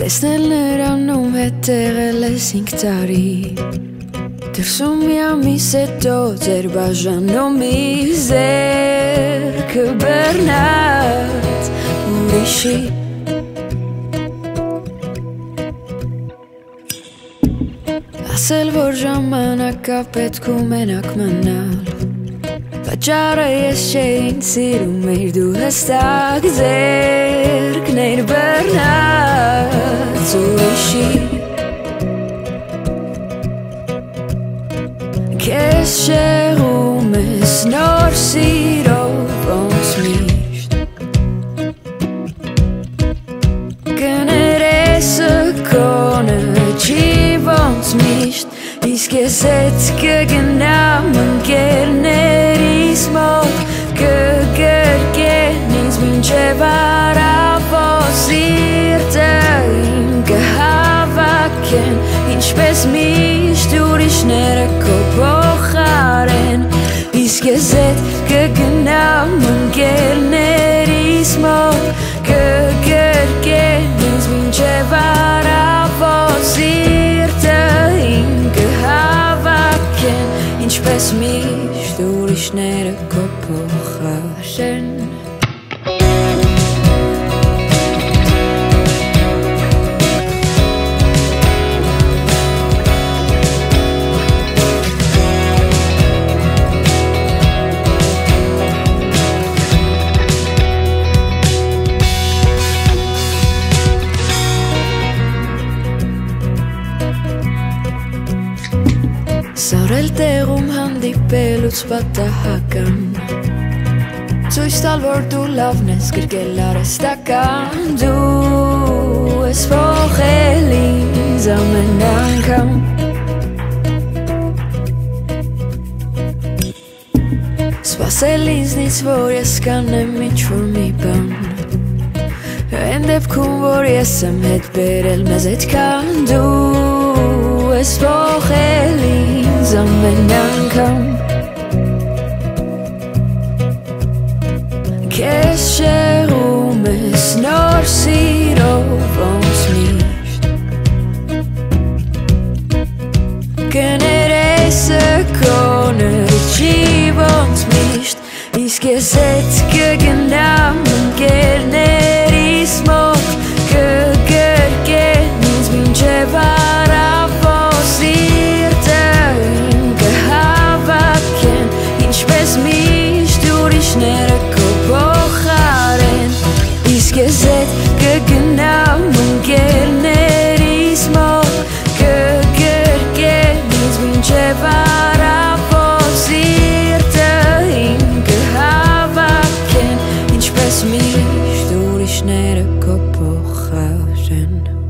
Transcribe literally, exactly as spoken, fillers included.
Տեսնել նրանում հետեղել ես ինքտարի Դրսում միամիս հետո ձեր բաժանումի Ձերքը բեռնած ուրիշի Ասել, որ ժամանակա պետք ու մենակ մնալ Պատճառը ես չէին սիրում էիր դու հստակ Ձերքներ բեռնած ուրիշի Քեզ շեղում ես նոր սիրով ոնց միշտ Կներես կոնը չի ոնց միշտ Իսկ ես հետ կգնամ ընկերներիս մոտ Կգրկեն ինձ մինչև առավոտ Սիրտը իմ կհավաքեն Ինչպես միշտ ուրիշները քո փոխարեն Իսկ ես հետ կգնամ ընկերներիս մոտ Կգրկեն ինձ մինչև առավոտ Սիրտը իմ կհավաքեն Ինչպես միշտ ուրիշները քո փոխարեն Սարել տեղում հանդիպելուց պատահական Ցույց տալ, որ դու լավն ես գրկել արհեստական Դու ես փոխել ինձ ամեն անգամ Սպասել ինձնից, որ ես կանեմ ինչ-որ մի բան Այն դեպքում, որ ես եմ հետ բերել մեզ այդքան Դու ես փոխել ինձ ամեն անգամ Քեզ շեղում ես նոր սիրով ոնց միշտ Կներես կոնը չի ոնց միշտ Իսկ ես հետ կգնամ ընկերներիս մոտ Կգրկեն ինձ մինչև առավոտ Սիրտը իմ կհավաքեն Ինչպես միշտ ուրիշները քո փոխարեն Իսկ ես հետ կգնամ ընկերներիս մոտ Կգրկեն ինձ մինչև առավոտ Սիրտը իմ կհավաքեն Ինչպես միշտ ուրիշները քո փոխարեն